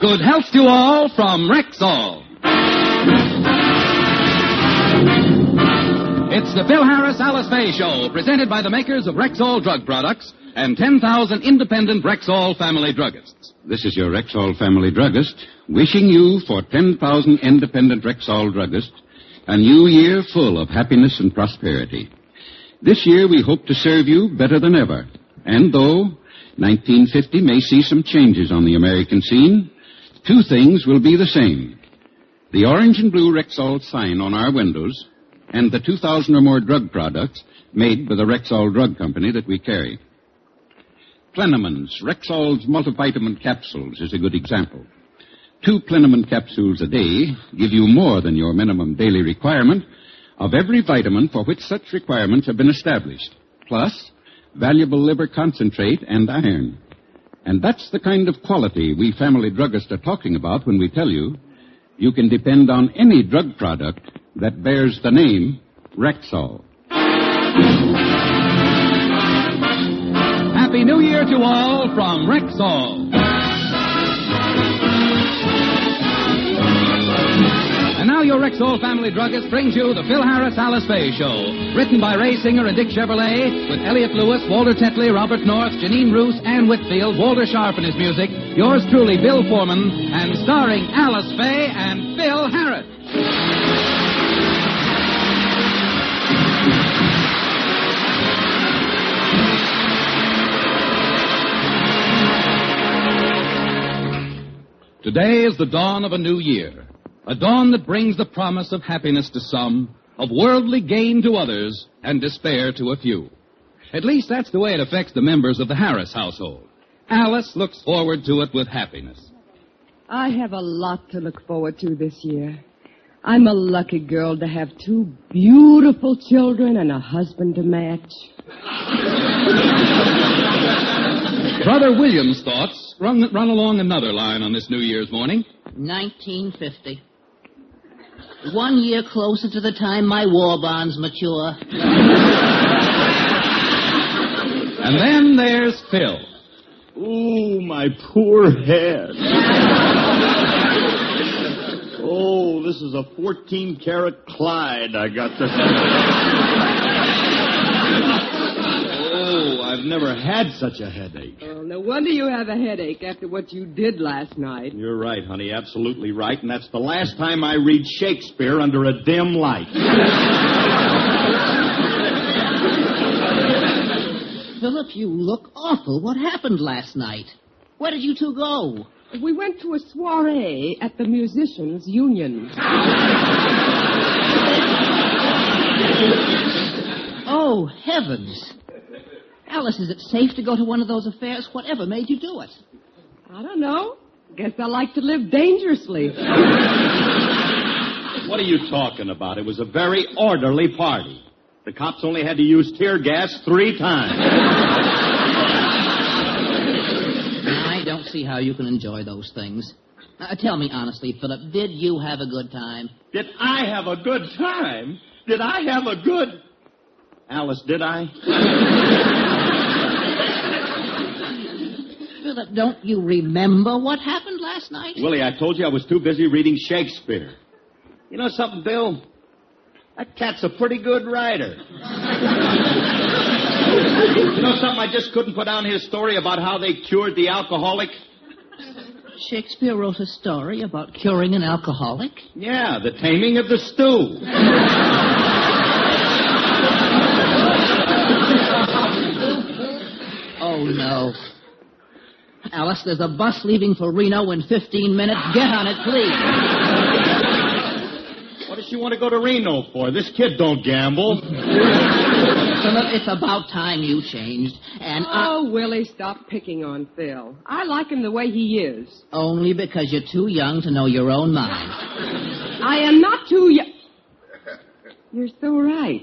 Good health to all from Rexall. It's the Phil Harris Alice Faye Show, presented by the makers of Rexall drug products and 10,000 independent Rexall family druggists. This is your Rexall family druggist, wishing you, for 10,000 independent Rexall druggists, a new year full of happiness and prosperity. This year we hope to serve you better than ever. And though 1950 may see some changes on the American scene, two things will be the same. The orange and blue Rexall sign on our windows and the 2,000 or more drug products made by the Rexall Drug Company that we carry. Plenamons, Rexall's multivitamin capsules, is a good example. 2 Plenamon capsules a day give you more than your minimum daily requirement of every vitamin for which such requirements have been established, plus valuable liver concentrate and iron. And that's the kind of quality we family druggists are talking about when we tell you can depend on any drug product that bears the name Rexall. Happy New Year to all from Rexall. And now your Rexall family druggist brings you the Phil Harris Alice Faye Show. Written by Ray Singer and Dick Chevrolet, with Elliot Lewis, Walter Tetley, Robert North, Janine Roos, Ann Whitfield, Walter Sharp and his music. Yours truly, Bill Foreman, and starring Alice Faye and Phil Harris. Today is the dawn of a new year, a dawn that brings the promise of happiness to some, of worldly gain to others, and despair to a few. At least that's the way it affects the members of the Harris household. Alice looks forward to it with happiness. I have a lot to look forward to this year. I'm a lucky girl to have 2 beautiful children and a husband to match. Brother William's thoughts run along another line on this New Year's morning. 1950. 1 year closer to the time my war bonds mature. And then there's Phil. Oh, my poor head. Oh, this is a 14-karat Clyde I got this. Oh, I've never had such a headache. Oh, no wonder you have a headache after what you did last night. You're right, honey, absolutely right, and that's the last time I read Shakespeare under a dim light. Philip, you look awful. What happened last night? Where did you two go? We went to a soiree at the Musicians' Union. Oh, heavens. Alice, is it safe to go to one of those affairs? Whatever made you do it? I don't know. Guess I like to live dangerously. What are you talking about? It was a very orderly party. The cops only had to use tear gas 3 times. I don't see how you can enjoy those things. Tell me honestly, Philip, did you have a good time? Did I have a good time? Did I have a good... Alice, did I? Philip, don't you remember what happened last night? Willie, I told you I was too busy reading Shakespeare. You know something, Bill? That cat's a pretty good writer. You know something? I just couldn't put down his story about how they cured the alcoholic. Shakespeare wrote a story about curing an alcoholic? Yeah, The Taming of the Stew. Oh, no. Alice, there's a bus leaving for Reno in 15 minutes. Get on it, please. What does she want to go to Reno for? This kid don't gamble. Philip, it's about time you changed. And Oh, Willie, stop picking on Phil. I like him the way he is. Only because you're too young to know your own mind. I am not too young. You're so right.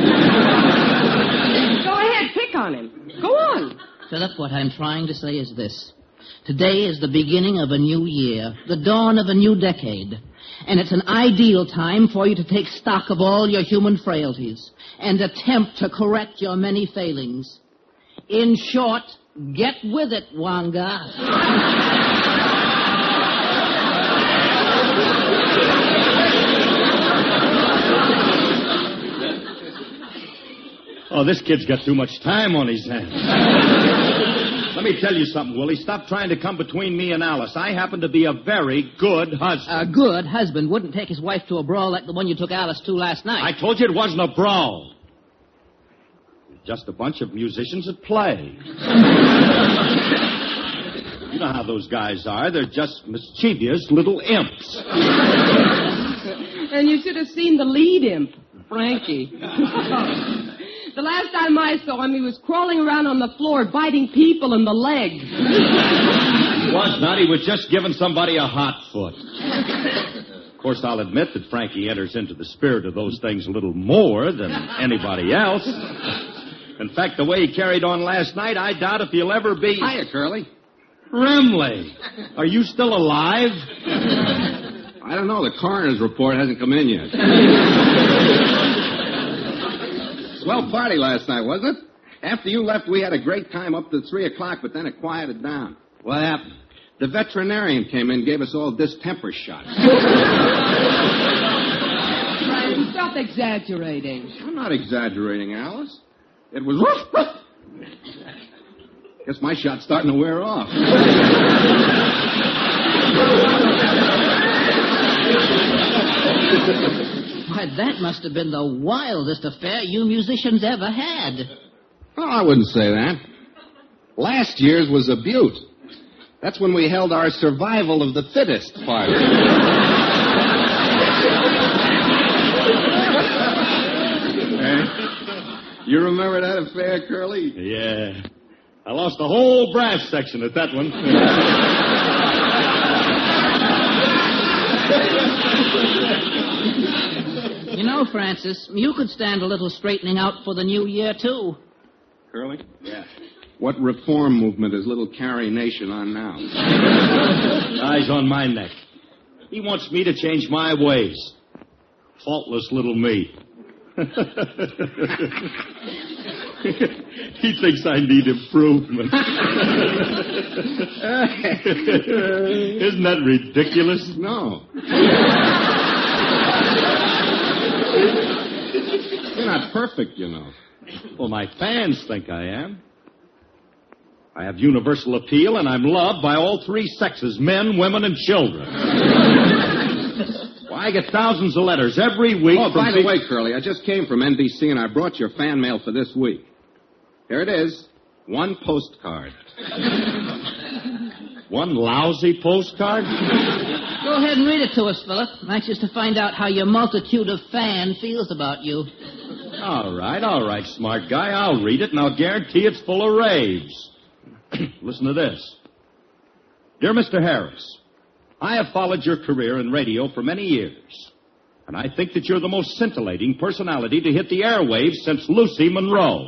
Go ahead, pick on him. Go on. Philip, what I'm trying to say is this. Today is the beginning of a new year, the dawn of a new decade. And it's an ideal time for you to take stock of all your human frailties and attempt to correct your many failings. In short, get with it, Wanga. Oh, this kid's got too much time on his hands. Let me tell you something, Willie. Stop trying to come between me and Alice. I happen to be a very good husband. A good husband wouldn't take his wife to a brawl like the one you took Alice to last night. I told you it wasn't a brawl. Just a bunch of musicians at play. You know how those guys are. They're just mischievous little imps. And you should have seen the lead imp, Frankie. The last time I saw him, he was crawling around on the floor, biting people in the leg. He was not. He was just giving somebody a hot foot. Of course, I'll admit that Frankie enters into the spirit of those things a little more than anybody else. In fact, the way he carried on last night, I doubt if he'll ever be... Hiya, Curly. Brimley, are you still alive? I don't know. The coroner's report hasn't come in yet. Swell party last night, wasn't it? After you left, we had a great time up to 3 o'clock, but then it quieted down. What happened? The veterinarian came in and gave us all distemper shots. Frank, stop exaggerating. I'm not exaggerating, Alice. It was woof, woof. Guess my shot's starting to wear off. Why, that must have been the wildest affair you musicians ever had. Oh, I wouldn't say that. Last year's was a beaut. That's when we held our survival of the fittest party. You remember that affair, Curly? Yeah. I lost the whole brass section at that one. You know, Francis, you could stand a little straightening out for the new year, too. Curly? Yeah. What reform movement is little Carrie Nation on now? Eyes on my neck. He wants me to change my ways. Faultless little me. He thinks I need improvement. Isn't that ridiculous? No. You're not perfect, you know. Well, my fans think I am. I have universal appeal, and I'm loved by all three sexes, men, women, and children. Well, I get thousands of letters every week. Oh, by the way, Curly, I just came from NBC, and I brought your fan mail for this week. Here it is. One postcard. One lousy postcard? Go ahead and read it to us, Philip. I'm anxious to find out how your multitude of fans feels about you. All right, smart guy. I'll read it, and I'll guarantee it's full of raves. Listen to this. Dear Mr. Harris, I have followed your career in radio for many years, and I think that you're the most scintillating personality to hit the airwaves since Lucy Monroe.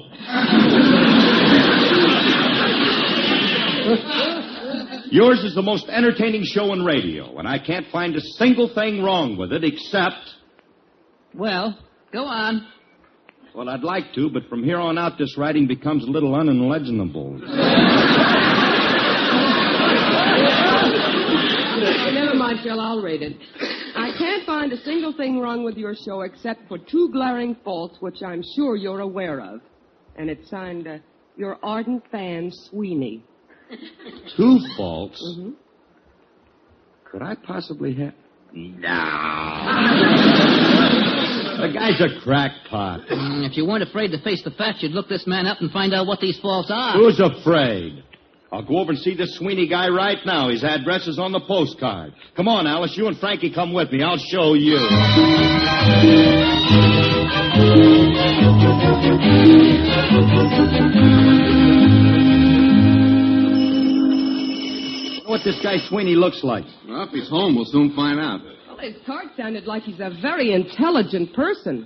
Yours is the most entertaining show in radio, and I can't find a single thing wrong with it except... Well, go on. Well, I'd like to, but from here on out, this writing becomes a little unintelligible. Never mind, Phil, I'll read it. I can't find a single thing wrong with your show except for two glaring faults, which I'm sure you're aware of. And it's signed, your ardent fan, Sweeney. 2 faults? Mm-hmm. Could I possibly have... No. The guy's a crackpot. If you weren't afraid to face the facts, you'd look this man up and find out what these faults are. Who's afraid? I'll go over and see this Sweeney guy right now. His address is on the postcard. Come on, Alice. You and Frankie come with me. I'll show you. What this guy Sweeney looks like. Well, if he's home, we'll soon find out. Well, his card sounded like he's a very intelligent person.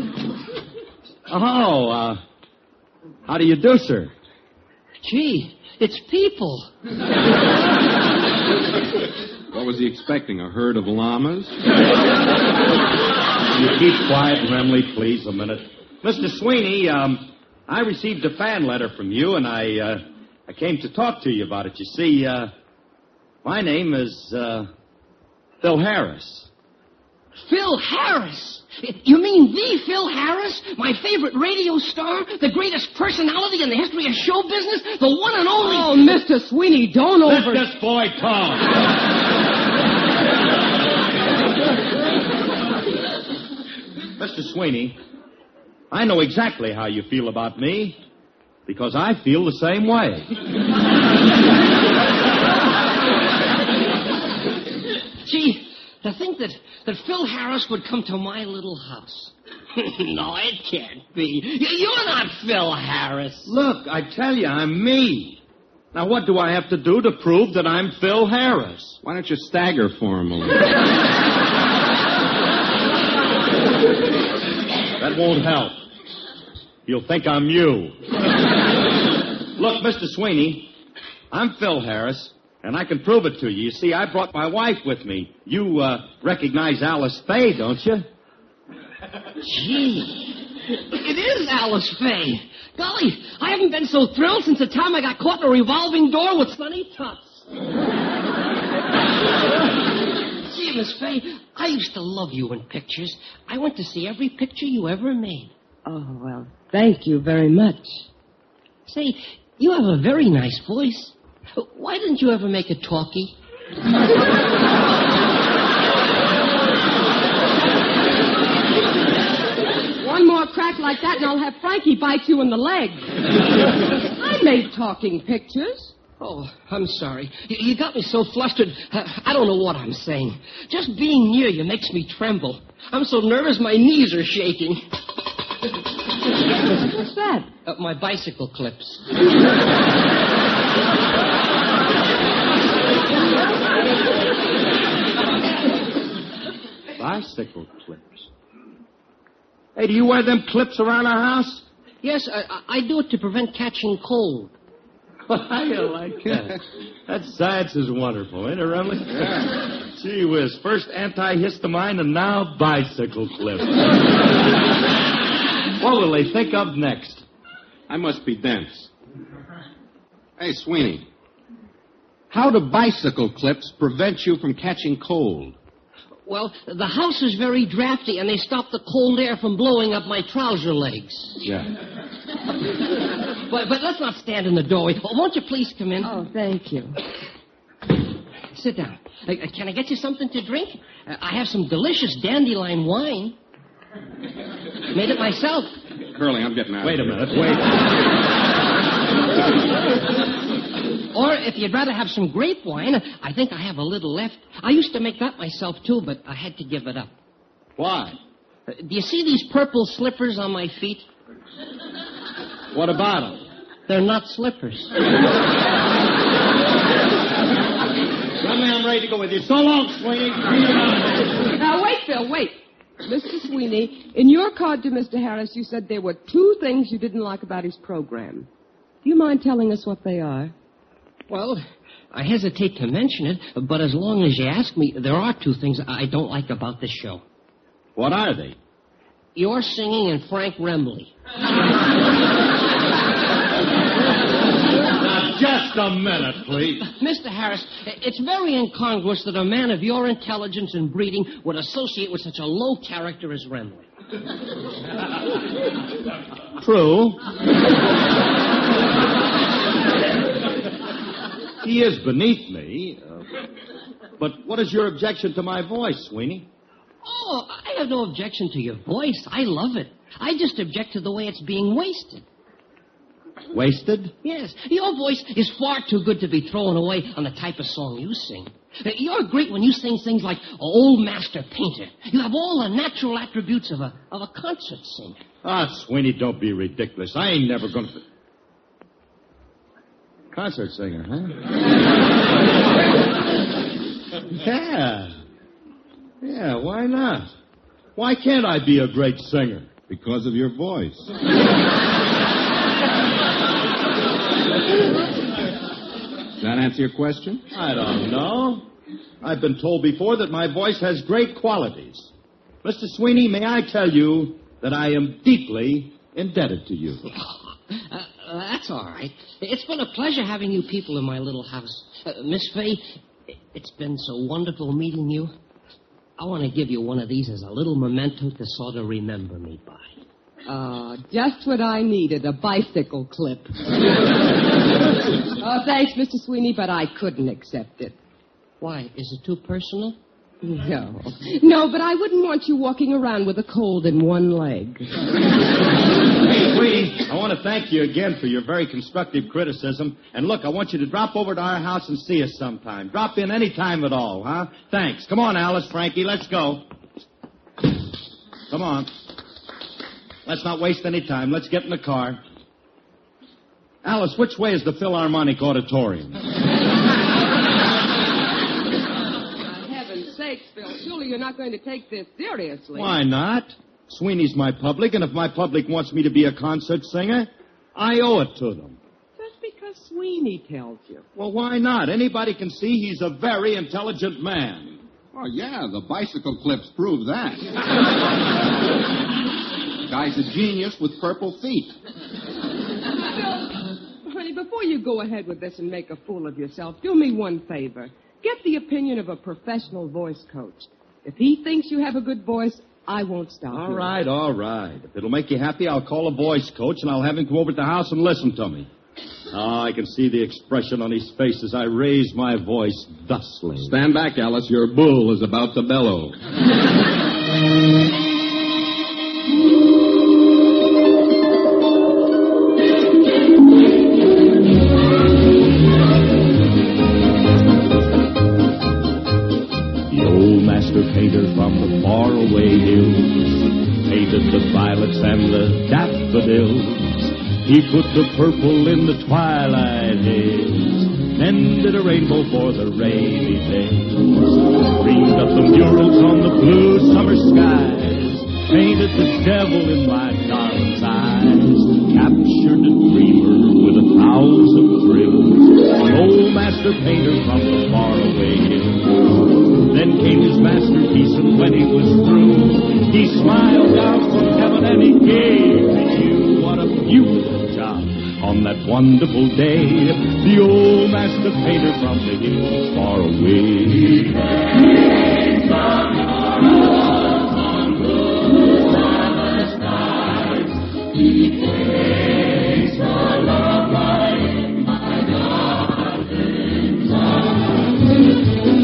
Oh, how do you do, sir? Gee, it's people. What was he expecting, a herd of llamas? You keep quiet, Remley, please, a minute. Mr. Sweeney, I received a fan letter from you, and I came to talk to you about it. You see, my name is, Phil Harris. Phil Harris? You mean the Phil Harris? My favorite radio star? The greatest personality in the history of show business? The one and only... Oh, Mr. Sweeney, don't Let this boy talk. Mr. Sweeney, I know exactly how you feel about me, because I feel the same way. Gee, to think that Phil Harris would come to my little house. No, it can't be. You're not Phil Harris. Look, I tell you, I'm me. Now, what do I have to do to prove that I'm Phil Harris? Why don't you stagger for him a little? That won't help. You'll think I'm you. Look, Mr. Sweeney, I'm Phil Harris, and I can prove it to you. You see, I brought my wife with me. You recognize Alice Faye, don't you? Gee, it is Alice Faye. Golly, I haven't been so thrilled since the time I got caught in a revolving door with Sonny Tufts. Gee, Miss Faye, I used to love you in pictures. I went to see every picture you ever made. Oh, well, thank you very much. Say, you have a very nice voice. Why didn't you ever make a talkie? One more crack like that and I'll have Frankie bite you in the leg. I made talking pictures. Oh, I'm sorry. You got me so flustered, I don't know what I'm saying. Just being near you makes me tremble. I'm so nervous my knees are shaking. What's that? My bicycle clips. Bicycle clips. Hey, do you wear them clips around our house? Yes, I do it to prevent catching cold. How you like that? That science is wonderful, ain't it, Remley? Yeah. Gee whiz, first antihistamine and now bicycle clips. What will they think of next? I must be dense. Hey, Sweeney, how do bicycle clips prevent you from catching cold? Well, the house is very drafty, and they stop the cold air from blowing up my trouser legs. Yeah. But let's not stand in the doorway. Oh, won't you please come in? Oh, thank you. Sit down. Can I get you something to drink? I have some delicious dandelion wine. Made it myself. Curly, I'm getting out Wait of a here. minute, wait. Or if you'd rather have some grape wine, I think I have a little left. I used to make that myself, too, but I had to give it up. Why? Do you see these purple slippers on my feet? What about them? They're not slippers. Remley, I'm ready to go with you. So long, Sweeney. Now, wait, Phil, wait. Mr. Sweeney, in your card to Mr. Harris, you said there were 2 things you didn't like about his program. Do you mind telling us what they are? Well, I hesitate to mention it, but as long as you ask me, there are 2 things I don't like about this show. What are they? Your singing and Frank Remley. Now, just a minute, please. Mr. Harris, it's very incongruous that a man of your intelligence and breeding would associate with such a low character as Remley. True. He is beneath me. But what is your objection to my voice, Sweeney? Oh, I have no objection to your voice. I love it. I just object to the way it's being wasted. Wasted? Yes. Your voice is far too good to be thrown away on the type of song you sing. You're great when you sing things like Old Master Painter. You have all the natural attributes of a concert singer. Ah, Sweeney, don't be ridiculous. I ain't never going to... Concert singer, huh? Yeah, why not? Why can't I be a great singer? Because of your voice. Does that answer your question? I don't know. I've been told before that my voice has great qualities. Mr. Sweeney, may I tell you that I am deeply indebted to you. That's all right. It's been a pleasure having you people in my little house. Miss Faye, it's been so wonderful meeting you. I want to give you one of these as a little memento to sort of remember me by. Just what I needed, a bicycle clip. Thanks, Mr. Sweeney, but I couldn't accept it. Why? Is it too personal? No. No, but I wouldn't want you walking around with a cold in one leg. Hey, Sweeney, I want to thank you again for your very constructive criticism. And look, I want you to drop over to our house and see us sometime. Drop in any time at all, huh? Thanks. Come on, Alice, Frankie, let's go. Come on. Let's not waste any time. Let's get in the car. Alice, which way is the Philharmonic Auditorium? Heaven's sakes, Phil. Surely you're not going to take this seriously. Why not? Sweeney's my public, and if my public wants me to be a concert singer, I owe it to them. Just because Sweeney tells you. Well, why not? Anybody can see he's a very intelligent man. Oh, yeah, the bicycle clips prove that. Guy's a genius with purple feet. Phil, honey, before you go ahead with this and make a fool of yourself, do me one favor. Get the opinion of a professional voice coach. If he thinks you have a good voice, I won't stop you. All right. If it'll make you happy, I'll call a voice coach, and I'll have him come over to the house and listen to me. Oh, I can see the expression on his face as I raise my voice thusly. Stand back, Alice. Your bull is about to bellow. Painter from the faraway hills painted the violets and the daffodils. He put the purple in the twilight haze, mended a rainbow for the rainy days, dreamed up the murals on the blue summer skies, painted the devil in my darling's eyes, captured the dreamer with 1,000 thrills, the old master painter from the faraway hills. Then came his masterpiece, and when he was through, he smiled down from heaven and he gave to you. What a beautiful job on that wonderful day. The old master painter from the hills far away. He came from on blue summer skies. He takes my love light, my darling's eyes.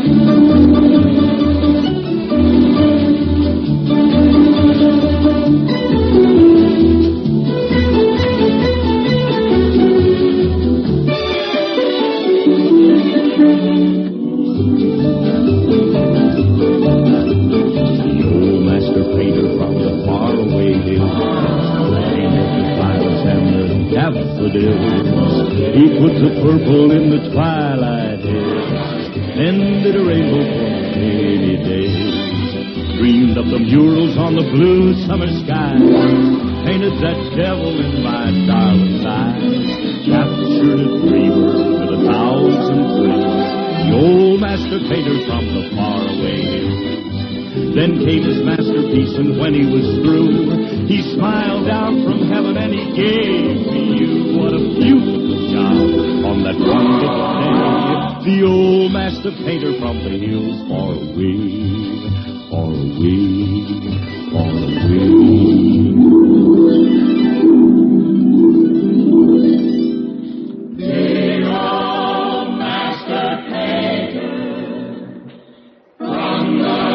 He put the purple in the twilight hills, mended a rainbow for rainy days, dreamed up the murals on the blue summer sky, painted that devil in my darling's eyes, captured a dreamer with 1,000 thrills, the old master painter from the faraway hills. Then came his masterpiece, and when he was through, he smiled down from heaven and he gave me you. What a beautiful job on that wonderful day. The old master painter from the hills far away, far away, far away. The old master painter from the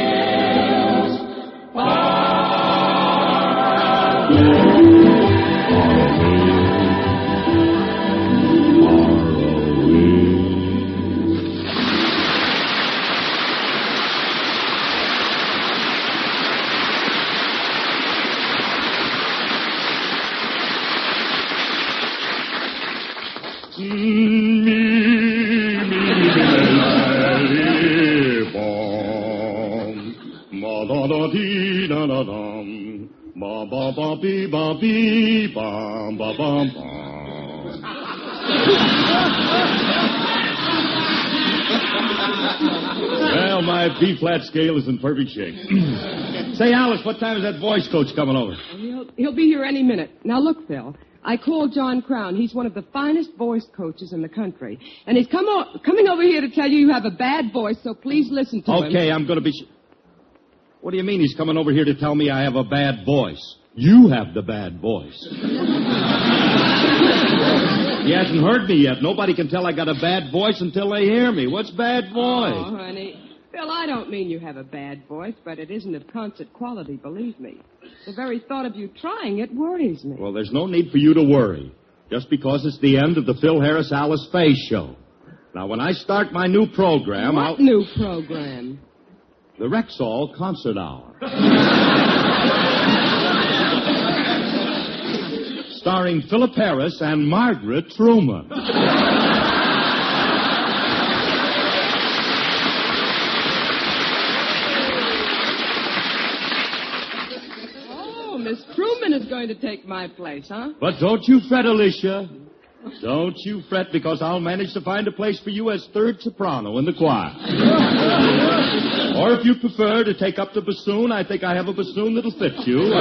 Well, my B-flat scale is in perfect shape. Say, Alice, what time is that voice coach coming over? He'll be here any minute. Now, look, Phil. I called John Crown. He's one of the finest voice coaches in the country. And he's coming over here to tell you have a bad voice, so please listen to him. Okay, I'm going to be... What do you mean he's coming over here to tell me I have a bad voice? You have the bad voice. He hasn't heard me yet. Nobody can tell I got a bad voice until they hear me. What's bad voice? Oh, honey. Phil, I don't mean you have a bad voice, but it isn't of concert quality, believe me. The very thought of you trying it worries me. Well, there's no need for you to worry. Just because it's the end of the Phil Harris Alice Faye show. Now, when I start my new program, What new program? The Rexall Concert Hour. Starring Philip Harris and Margaret Truman. Oh, Miss Truman is going to take my place, huh? But don't you fret, Alicia. Don't you fret, because I'll manage to find a place for you as third soprano in the choir. Or if you prefer to take up the bassoon, I think I have a bassoon that'll fit you.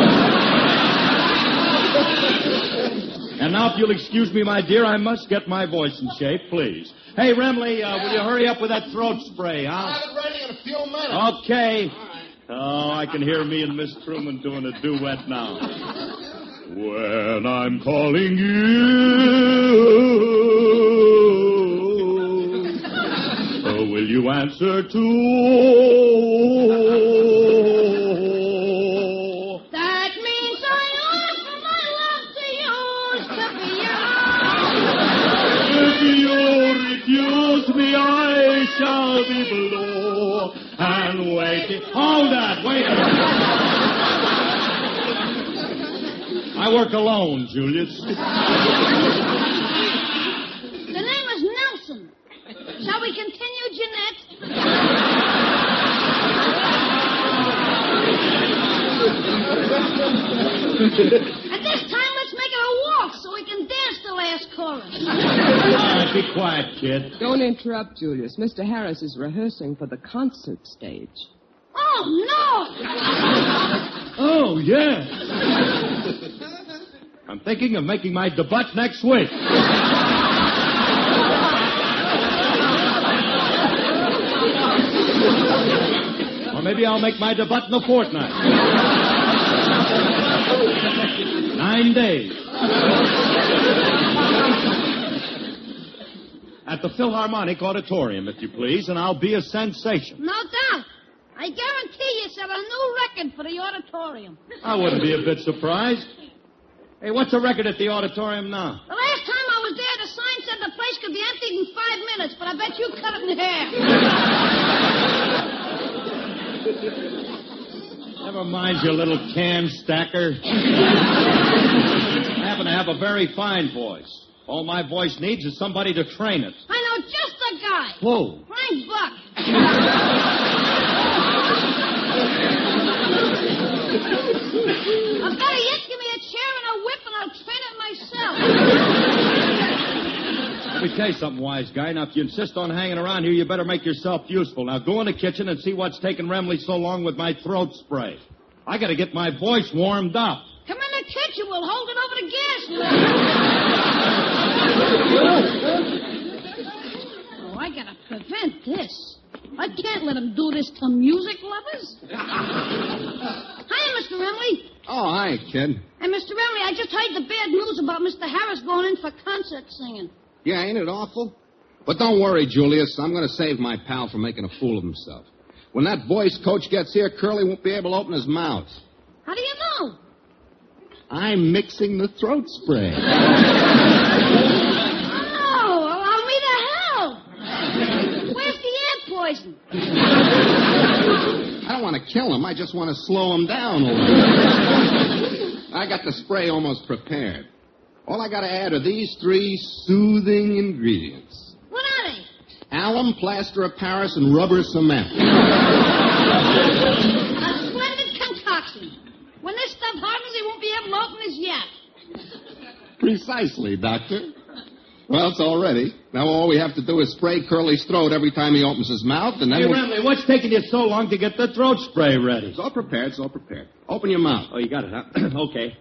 And now, if you'll excuse me, my dear, I must get my voice in shape, please. Hey, Remley, will you hurry up with that throat spray, huh? I'll have it ready in a few minutes. Okay. All right. Oh, I can hear me and Miss Truman doing a duet now. When I'm calling you, will you answer too? That means I offer my love to you, If you refuse me, I shall be below and waiting. Hold that, wait a minute. I work alone, Julius. The name is Nelson. Shall we continue, Jeanette? At this time, let's make it a walk so we can dance the last chorus. All right, be quiet, kid. Don't interrupt, Julius. Mr. Harris is rehearsing for the concert stage. Oh, no! Oh, yes. I'm thinking of making my debut next week. Or maybe I'll make my debut in a fortnight. 9 days. At the Philharmonic Auditorium, if you please, and I'll be a sensation. No doubt. I guarantee you set a new record for the auditorium. I wouldn't be a bit surprised. Hey, what's the record at the auditorium now? The last time I was there, the sign said the place could be emptied in 5 minutes, but I bet you cut it in half. Never mind, you little can stacker. I happen to have a very fine voice. All my voice needs is somebody to train it. I know just the guy. Who? Frank Buck. I've got a yet. Give me a chair and a whip, and I'll train it myself. Let me tell you something, wise guy. Now, if you insist on hanging around here, you better make yourself useful. Now, go in the kitchen and see what's taking Remley so long with my throat spray. I got to get my voice warmed up. Come in the kitchen. We'll hold it over the gas. Oh, I got to prevent this. I can't let him do this to music lovers. Hiya, Mr. Remley. Oh, hi, kid. Hey, Mr. Remley, I just heard the bad news about Mr. Harris going in for concert singing. Yeah, ain't it awful? But don't worry, Julius. I'm going to save my pal from making a fool of himself. When that voice coach gets here, Curly won't be able to open his mouth. How do you know? I'm mixing the throat spray. Oh, allow me to help. Where's the air poison? I don't want to kill him. I just want to slow him down a little. I got the spray almost prepared. All I got to add are these 3 soothing ingredients. What are they? Alum, plaster of Paris, and rubber cement. A splendid concoction. When this stuff hardens, he won't be able to open his yak. Precisely, Doctor. Well, it's all ready. Now all we have to do is spray Curly's throat every time he opens his mouth, and then Hey, Remley, what's taking you so long to get the throat spray ready? It's all prepared, it's all prepared. Open your mouth. Oh, you got it, huh? Okay.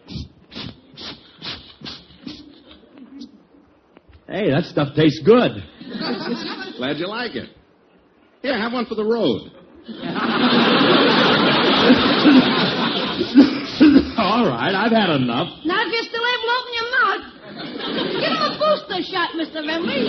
Hey, that stuff tastes good. Glad you like it. Here, have one for the road. All right, I've had enough. Not if you're still able to open your mouth. Give him a booster shot, Mr. Remley.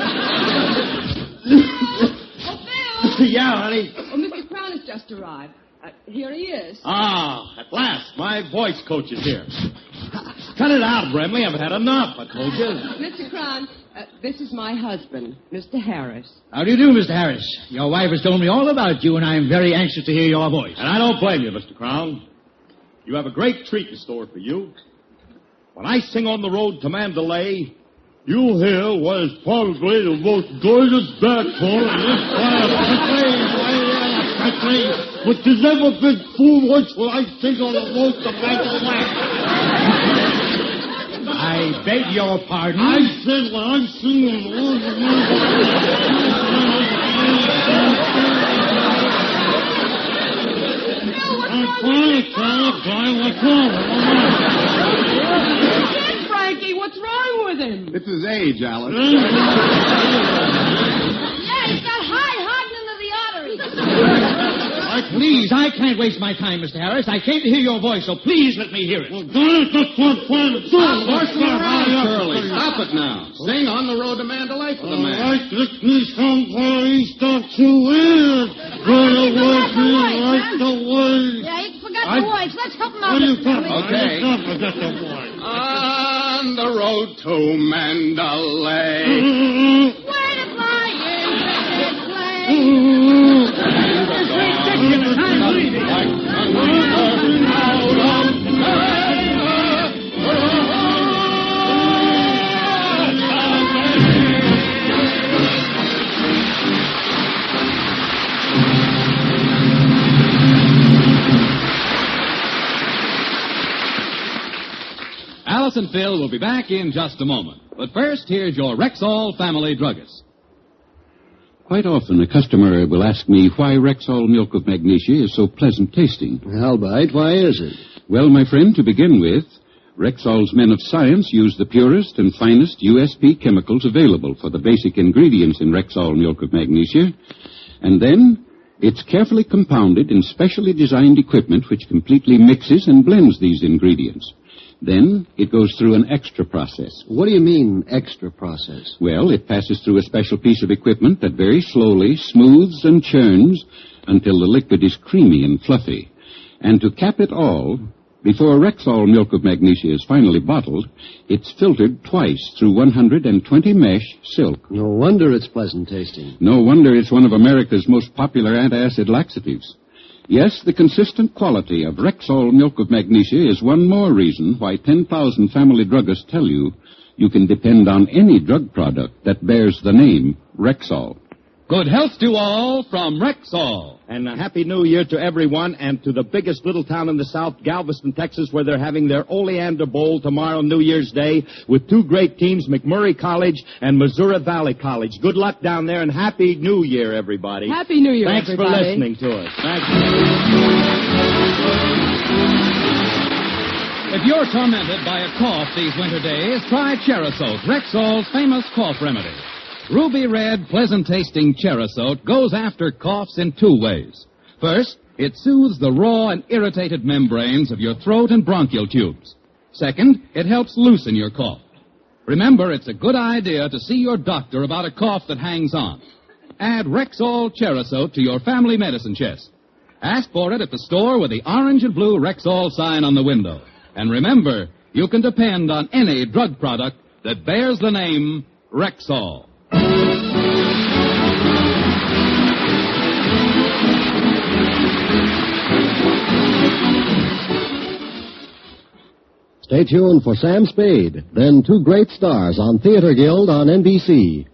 Oh, Phil. Yeah, honey. Oh, Mr. Crown has just arrived. Here he is. Ah, at last, my voice coach is here. Cut it out, Brimley. I've had enough, I told you. Mr. Crown, this is my husband, Mr. Harris. How do you do, Mr. Harris? Your wife has told me all about you, and I'm very anxious to hear your voice. And I don't blame you, Mr. Crown. You have a great treat in store for you. When I sing on the road to Mandalay, you'll hear what is probably the most gorgeous baritone in this country, which has never been foolish when I sing on the road to Mandalay. I beg your pardon? I said when I sing on the road to Again, Frankie, what's wrong with him? It's his age, Alice. Yeah, he's got high hardening of the arteries. Please, I can't waste my time, Mr. Harris. I came to hear your voice, so please let me hear it. Stop horsing around, Curly. Stop it now. Sing on the road to Mandalay for the man. Yeah, he forgot the voice. Let's help him out. Okay. On the road to Mandalay. Where the flying play. Alice and Phil will be back in just a moment. But first, here's your Rexall family druggist. Quite often, a customer will ask me why Rexall milk of magnesia is so pleasant tasting. Albite, why is it? Well, my friend, to begin with, Rexall's men of science use the purest and finest USP chemicals available for the basic ingredients in Rexall milk of magnesia. And then, it's carefully compounded in specially designed equipment which completely mixes and blends these ingredients. Then it goes through an extra process. What do you mean, extra process? Well, it passes through a special piece of equipment that very slowly smooths and churns until the liquid is creamy and fluffy. And to cap it all, before Rexall milk of magnesia is finally bottled, it's filtered twice through 120 mesh silk. No wonder it's pleasant tasting. No wonder it's one of America's most popular antacid laxatives. Yes, the consistent quality of Rexall milk of magnesia is one more reason why 10,000 family druggists tell you you can depend on any drug product that bears the name Rexall. Good health to all from Rexall. And a Happy New Year to everyone and to the biggest little town in the South, Galveston, Texas, where they're having their Oleander Bowl tomorrow, New Year's Day, with two great teams, McMurray College and Missouri Valley College. Good luck down there and Happy New Year, everybody. Happy New Year, Thanks everybody. for listening to us. Thank you. If you're tormented by a cough these winter days, try Cherasote, Rexall's famous cough remedy. Ruby red, pleasant-tasting Cherasote goes after coughs in two ways. First, it soothes the raw and irritated membranes of your throat and bronchial tubes. Second, it helps loosen your cough. Remember, it's a good idea to see your doctor about a cough that hangs on. Add Rexall Cherasote to your family medicine chest. Ask for it at the store with the orange and blue Rexall sign on the window. And remember, you can depend on any drug product that bears the name Rexall. Stay tuned for Sam Spade, then two great stars on Theater Guild on NBC.